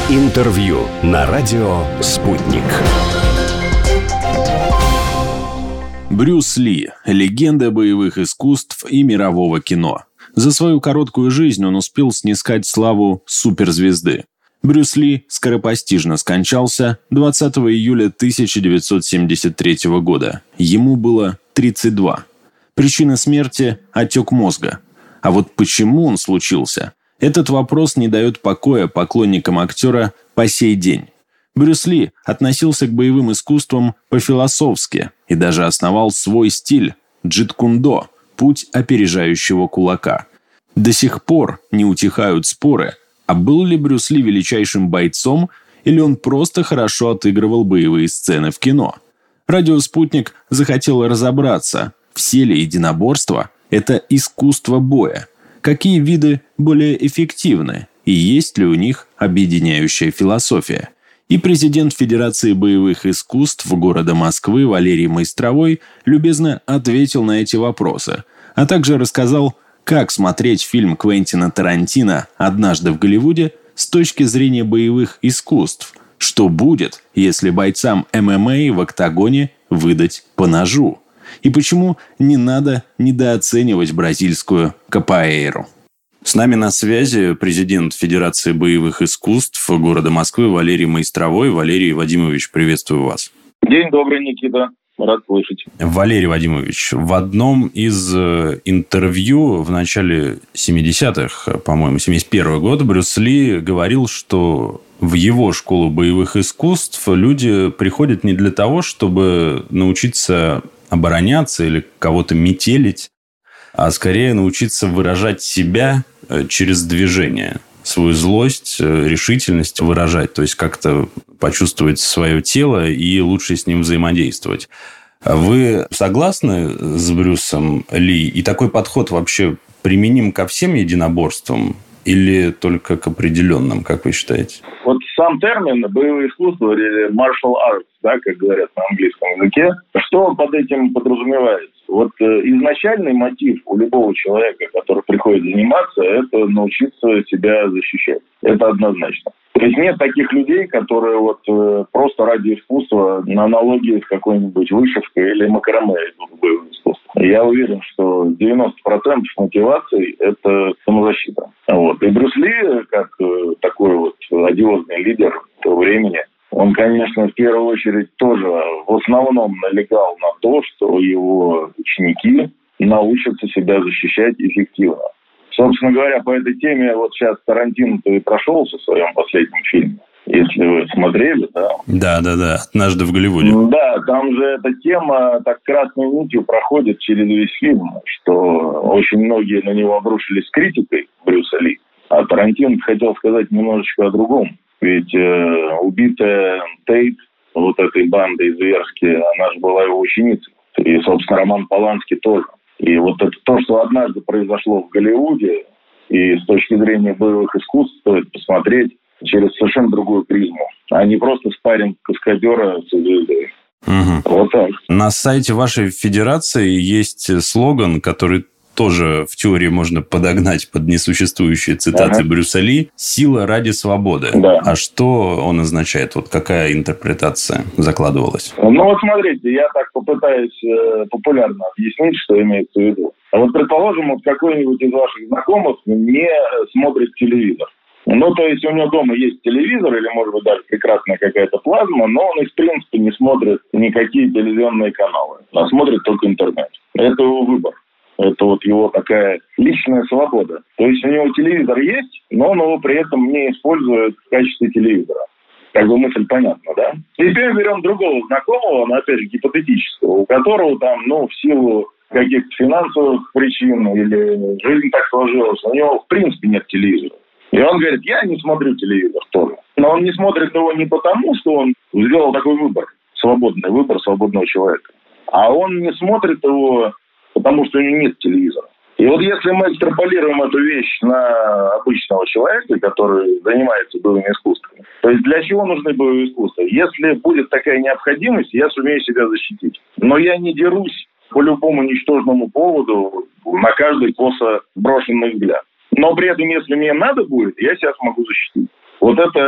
Интервью на радио «Спутник». Брюс Ли – легенда боевых искусств и мирового кино. За свою короткую жизнь он успел снискать славу суперзвезды. Брюс Ли скоропостижно скончался 20 июля 1973 года. Ему было 32. Причина смерти – отек мозга. А вот почему он случился? Этот вопрос не дает покоя поклонникам актера по сей день. Брюс Ли относился к боевым искусствам по-философски и даже основал свой стиль – джит-кундо – путь опережающего кулака. До сих пор не утихают споры, а был ли Брюс Ли величайшим бойцом или он просто хорошо отыгрывал боевые сцены в кино. Радио «Спутник» захотело разобраться, все ли единоборства – это искусство боя, какие виды более эффективны и есть ли у них объединяющая философия. И президент Федерации боевых искусств города Москвы Валерий Майстровой любезно ответил на эти вопросы, а также рассказал, как смотреть фильм Квентина Тарантино «Однажды в Голливуде» с точки зрения боевых искусств. Что будет, если бойцам ММА в октагоне выдать по ножу? И почему не надо недооценивать бразильскую капоэйру? С нами на связи президент Федерации боевых искусств города Москвы Валерий Майстровой. Валерий Вадимович, приветствую вас. День добрый, Никита. Рад слышать. Валерий Вадимович, в одном из интервью в начале 70-х, по-моему, 71 года, Брюс Ли говорил, что в его школу боевых искусств люди приходят не для того, чтобы научиться обороняться или кого-то метелить, а скорее научиться выражать себя через движение. Свою злость, решительность выражать, то есть как-то почувствовать свое тело и лучше с ним взаимодействовать. Вы согласны с Брюсом Ли? И такой подход вообще применим ко всем единоборствам или только к определенным, как вы считаете? Вот сам термин «боевое искусство» или martial arts, да, как говорят на английском языке, что под этим подразумевается? Вот изначальный мотив у любого человека, который приходит заниматься, это научиться себя защищать. Это однозначно. То есть нет таких людей, которые вот просто ради искусства на аналогии с какой-нибудь вышивкой или макраме идут в боевое искусство. Я уверен, что 90% мотивации – это самозащита. Вот. И Брюс Ли, как такой вот одиозный лидер того времени, он, конечно, в первую очередь тоже в основном налегал на то, что его ученики научатся себя защищать эффективно. Собственно говоря, по этой теме вот сейчас Тарантино-то и прошелся в своем последнем фильме. Если вы смотрели, да? Да. «Однажды в Голливуде». Да, там же эта тема так красной нитью проходит через весь фильм, что очень многие на него обрушились с критикой Брюса Ли. А Тарантино хотел сказать немножечко о другом. Ведь убитая Тейт, вот этой бандой зверски, она же была его ученицей. И, собственно, Роман Полански тоже. И вот это то, что однажды произошло в Голливуде, и с точки зрения боевых искусств стоит посмотреть через совершенно другую призму, а не просто спарринг каскадера с звездой. Угу. Вот так. На сайте вашей федерации есть слоган, который тоже в теории можно подогнать под несуществующие цитаты Брюса Ли: «Сила ради свободы». Да. А что он означает? Вот какая интерпретация закладывалась? Ну вот смотрите, я так попытаюсь популярно объяснить, что имеется в виду. А вот, предположим, вот какой-нибудь из ваших знакомых не смотрит телевизор. Ну, то есть у него дома есть телевизор или, может быть, даже прекрасная какая-то плазма, но он, в принципе, не смотрит никакие телевизионные каналы, а смотрит только интернет. Это его выбор. Это вот его такая личная свобода. То есть у него телевизор есть, но он его при этом не использует в качестве телевизора. Как бы мысль понятна, да? Теперь берем другого знакомого, но опять же гипотетического, у которого там, в силу каких-то финансовых причин или жизнь так сложилась, у него в принципе нет телевизора. И он говорит: я не смотрю телевизор тоже. Но он не смотрит его не потому, что он сделал такой выбор, свободный выбор свободного человека, а он не смотрит его потому, что у него нет телевизора. И вот если мы экстраполируем эту вещь на обычного человека, который занимается боевыми искусствами, то есть для чего нужны боевые искусства? Если будет такая необходимость, я сумею себя защитить. Но я не дерусь по любому ничтожному поводу на каждый косо брошенный взгляд. Но при этом, если мне надо будет, я себя смогу защитить. Вот это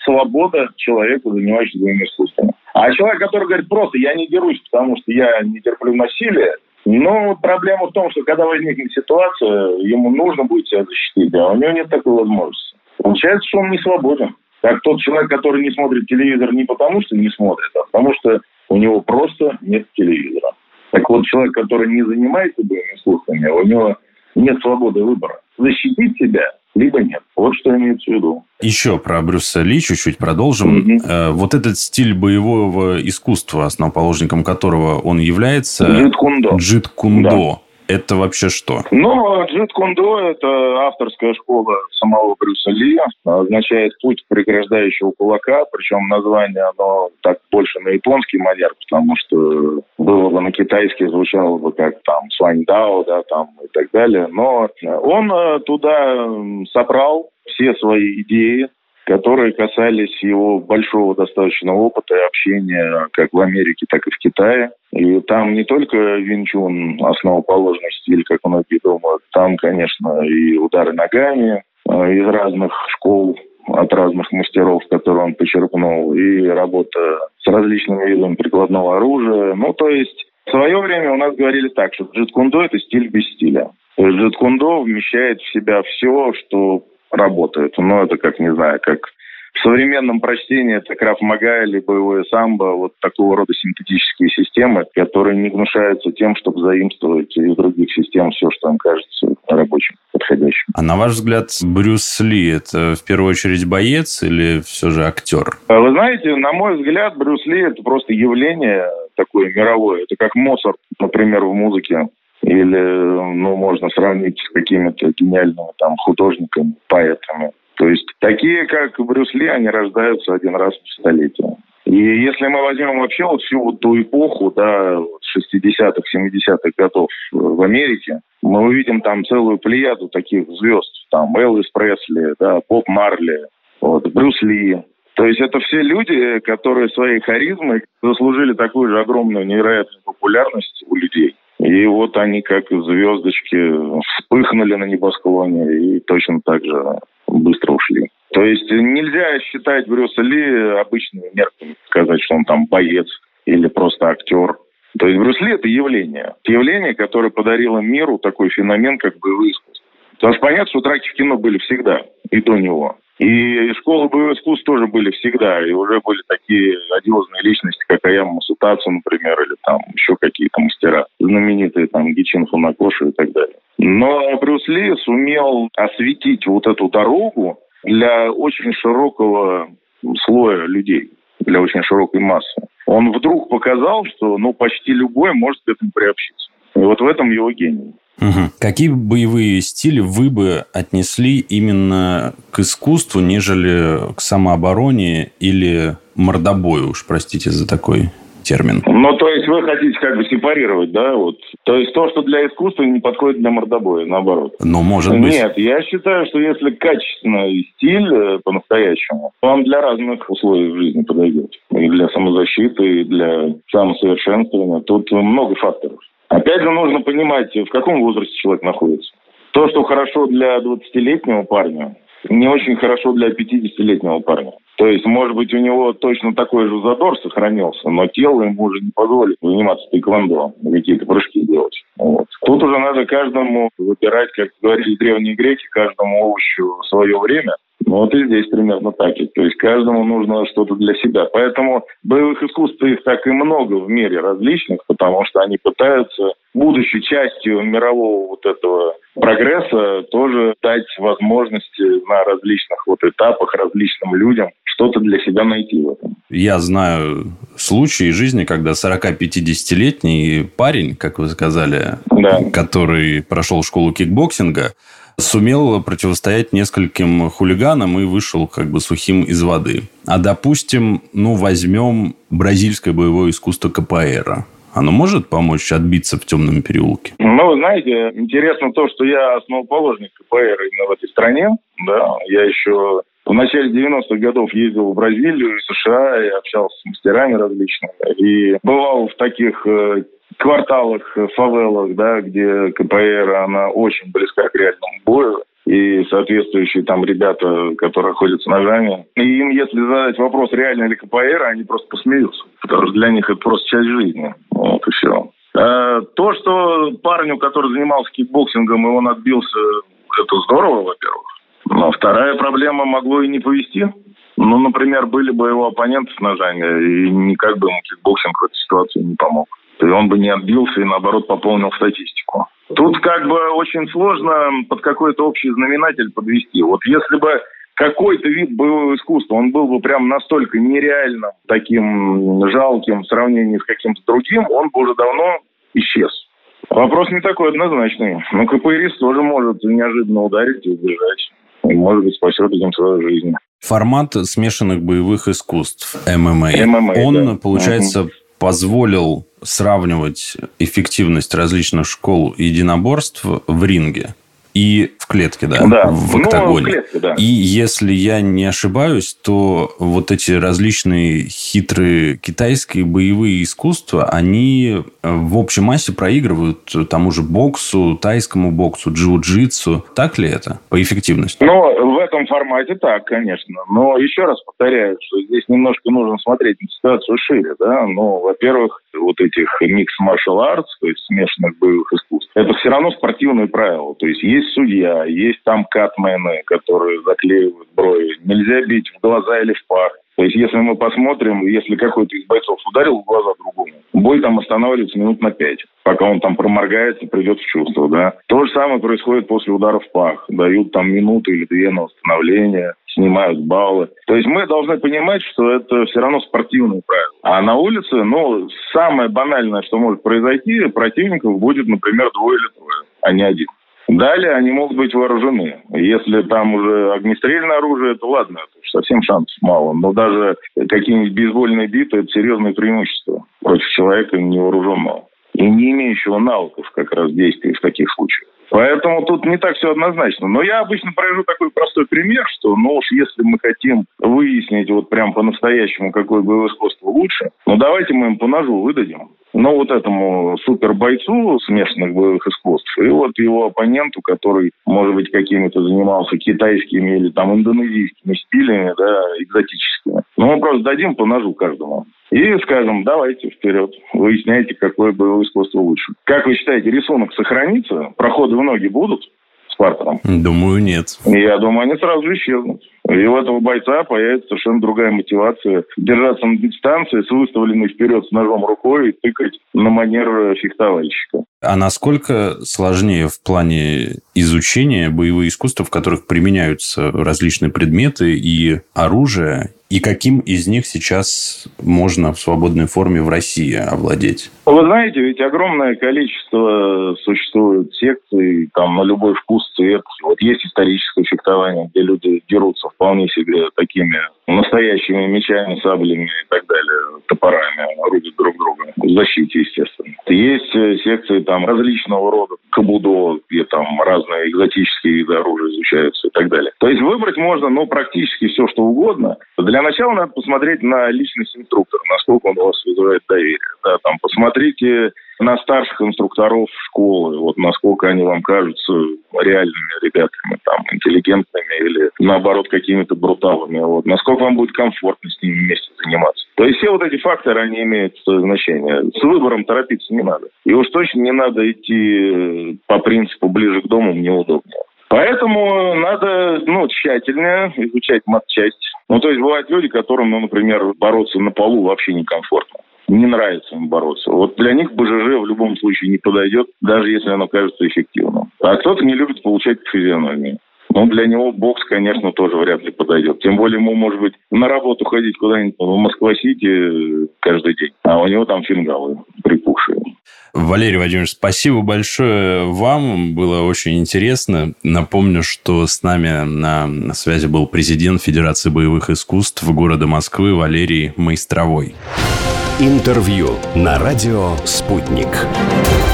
свобода человека, занимающегося боевыми искусствами. А человек, который говорит просто «я не дерусь, потому что я не терплю насилия», проблема в том, что когда возникнет ситуация, ему нужно будет себя защитить, а у него нет такой возможности. Получается, что он не свободен. Как тот человек, который не смотрит телевизор не потому, что не смотрит, а потому что у него просто нет телевизора. Так вот, человек, который не занимается боевыми искусствами, у него нет свободы выбора. Защитить себя либо нет. Вот что имеется в виду. Еще про Брюса Ли чуть-чуть продолжим. Вот этот стиль боевого искусства, основоположником которого он является... Джит-кундо. Да. Это вообще что? Джит-кундо – это авторская школа самого Брюса Ли. Означает путь преграждающего кулака. Причем название, оно так больше на японский манер, потому что было бы на китайский, звучало бы как там Суаньдао, да, там и так далее. Но он туда собрал все свои идеи, которые касались его большого достаточно опыта и общения как в Америке, так и в Китае. И там не только Вин Чун основоположный стиль, как многие думают, там, конечно, и удары ногами из разных школ, от разных мастеров, которые он почерпнул, и работа с различными видами прикладного оружия. То есть в свое время у нас говорили так, что джит-кундо – это стиль без стиля. То есть джит-кундо вмещает в себя все, что работает. Это как в современном прочтении это крав-мага или боевое самбо, вот такого рода синтетические системы, которые не гнушаются тем, чтобы заимствовать из других систем все, что им кажется рабочим, подходящим. А на ваш взгляд, Брюс Ли – это в первую очередь боец или все же актер? Вы знаете, на мой взгляд, Брюс Ли – это просто явление такое мировое. Это как Моцарт, например, в музыке. Или, можно сравнить с какими-то гениальными художниками, поэтами. То есть такие, как Брюс Ли, они рождаются один раз в столетие. И если мы возьмем вообще всю ту эпоху, 60-х, 70-х годов в Америке, мы увидим там целую плеяду таких звезд. Там Элвис Пресли, Боб Марли, Брюс Ли. То есть это все люди, которые своей харизмой заслужили такую же огромную, невероятную популярность у людей. И они, как звездочки, вспыхнули на небосклоне и точно так же быстро ушли. То есть нельзя считать Брюса Ли обычными мерками, сказать, что он там боец или просто актер. То есть Брюс Ли – это явление. Явление, которое подарило миру такой феномен, как боевое искусство. Потому что понятно, что драки в кино были всегда, и до него. И школы боевого искусства тоже были всегда. И уже были такие одиозные личности, как Аяма Масутацу, например, или там еще какие-то мастера знаменитые, там Гичин Фунакоши и так далее. Но Брюс Ли сумел осветить эту дорогу для очень широкого слоя людей, для очень широкой массы. Он вдруг показал, что почти любой может к этому приобщиться. И в этом его гений. Угу. Какие боевые стили вы бы отнесли именно к искусству, нежели к самообороне или мордобою? Уж простите за такой термин. То есть вы хотите сепарировать, да? То есть то, что для искусства, не подходит для мордобоя, наоборот. Может быть. Нет, я считаю, что если качественный стиль по-настоящему, он для разных условий в жизни подойдет. И для самозащиты, и для самосовершенствования. Тут много факторов. Опять же, нужно понимать, в каком возрасте человек находится. То, что хорошо для 20-летнего парня, не очень хорошо для 50-летнего парня. То есть, может быть, у него точно такой же задор сохранился, но тело ему уже не позволит заниматься тэквондо, какие-то прыжки делать. Тут уже надо каждому выбирать, как говорили древние греки, каждому овощу свое время. И здесь примерно так. То есть каждому нужно что-то для себя. Поэтому боевых искусств их так и много в мире различных, потому что они пытаются, будучи частью мирового этого прогресса, тоже дать возможности на различных этапах различным людям что-то для себя найти в этом. Я знаю случаи жизни, когда 40-50-летний парень, как вы сказали, который прошел школу кикбоксинга, сумел противостоять нескольким хулиганам и вышел сухим из воды. А, допустим, возьмем бразильское боевое искусство КПР. Оно может помочь отбиться в темном переулке? Вы знаете, интересно то, что я основоположник КПР именно в этой стране. Я еще в начале 90-х годов ездил в Бразилию, в США, и общался с мастерами различными. И бывал в таких кварталах, фавелах, где КПР, она очень близка к реальному бою. и соответствующие там ребята, которые ходят с ножами. И им, если задать вопрос, реально ли КПР, они просто посмеются. Потому что для них это просто часть жизни. Вот и все. То, что парню, который занимался кикбоксингом, и он отбился, это здорово, во-первых. Но вторая проблема, могло и не повезти. Ну, например, были бы его оппоненты с ножами, и никак бы ему кикбоксинг в этой ситуации не помог. И он бы не отбился и, наоборот, пополнил статистику. Тут как бы очень сложно под какой-то общий знаменатель подвести. Вот если бы какой-то вид боевого искусства, он был бы прям настолько нереальным, таким жалким в сравнении с каким-то другим, он бы уже давно исчез. Вопрос не такой однозначный. Но КПРист тоже может неожиданно ударить и убежать. И, может быть, спасет этим свою жизнь. Формат смешанных боевых искусств ММА, он, да, получается, позволил сравнивать эффективность различных школ единоборств в ринге и в клетке, да, в октагоне. В клетке, да. И если я не ошибаюсь, то вот эти различные хитрые китайские боевые искусства, они в общей массе проигрывают тому же боксу, тайскому боксу, джиу-джитсу. Так ли это по эффективности? Ну, в этом формате так, конечно. Но еще раз повторяю, что здесь немножко нужно смотреть на ситуацию шире, да. Ну, во-первых, вот этих mixed martial arts, то есть смешанных боевых искусств, это все равно спортивные правила. То есть есть судья, есть там катмены, которые заклеивают брови. Нельзя бить в глаза или в пах. То есть, если мы посмотрим, если какой-то из бойцов ударил в глаза другому, бой там останавливается минут на 5, пока он там проморгается и придет в чувство, да. То же самое происходит после удара в пах. Дают там минуту или 2 на восстановление, снимают баллы. То есть, мы должны понимать, что это все равно спортивные правила. А на улице, ну, самое банальное, что может произойти, противников будет, например, 2 или 3, а не 1. Далее они могут быть вооружены. Если там уже огнестрельное оружие, то ладно, это совсем шансов мало. Но даже какие-нибудь бейсбольные биты – это серьезное преимущество против человека невооруженного и не имеющего навыков как раз действий в таких случаях. Поэтому тут не так все однозначно. Но я обычно привожу такой простой пример, что, ну уж если мы хотим выяснить вот прям по-настоящему, какое боевое искусство лучше, ну давайте мы им по ножу выдадим. Ну, вот этому супербойцу смешанных боевых искусств и вот его оппоненту, который, может быть, какими-то занимался китайскими или там индонезийскими стилями, да, экзотическими. Ну, мы просто дадим по ножу каждому. И скажем, давайте вперед, выясняйте, какое боевое искусство лучше. Как вы считаете, рисунок сохранится? Проходы в ноги будут с партером? Думаю, нет. Я думаю, они сразу же исчезнут. И у этого бойца появится совершенно другая мотивация держаться на дистанции с выставленной вперед с ножом рукой и тыкать на манер фехтовальщика. А насколько сложнее в плане изучения боевых искусств, в которых применяются различные предметы и оружие, и каким из них сейчас можно в свободной форме в России овладеть? Вы знаете, ведь огромное количество существует секций там на любой вкус, цвет. Вот есть историческое фехтование, где люди дерутся вполне себе такими настоящими мечами, саблями и так далее, топорами, рубят друг друга. В защите, естественно. Есть секции там различного рода, кабудо, где там разные экзотические виды оружия изучаются и так далее. То есть выбрать можно, ну, практически все, что угодно. Для начала надо посмотреть на личность инструктора, насколько он у вас вызывает доверие. Да, там, посмотрите на старших инструкторов школы, вот насколько они вам кажутся реальными ребятами, там, интеллигентными или, наоборот, какими-то бруталами. Вот. Насколько вам будет комфортно с ними вместе заниматься. То есть все вот эти факторы, они имеют значение. С выбором торопиться не надо. И уж точно не надо идти по принципу «ближе к дому, мне удобнее». Поэтому надо, тщательнее изучать матчасть. То есть бывают люди, которым, например, бороться на полу вообще некомфортно. Не нравится им бороться. Вот для них БЖЖ в любом случае не подойдет, даже если оно кажется эффективным. А кто-то не любит получать физиономию. Для него бокс, конечно, тоже вряд ли подойдет. Тем более ему, может быть, на работу ходить куда-нибудь в Москва-Сити каждый день. А у него там фингалы припухшие. Валерий Владимирович, спасибо большое вам. Было очень интересно. Напомню, что с нами на связи был президент Федерации боевых искусств города Москвы Валерий Майстровой. Интервью на радио «Спутник».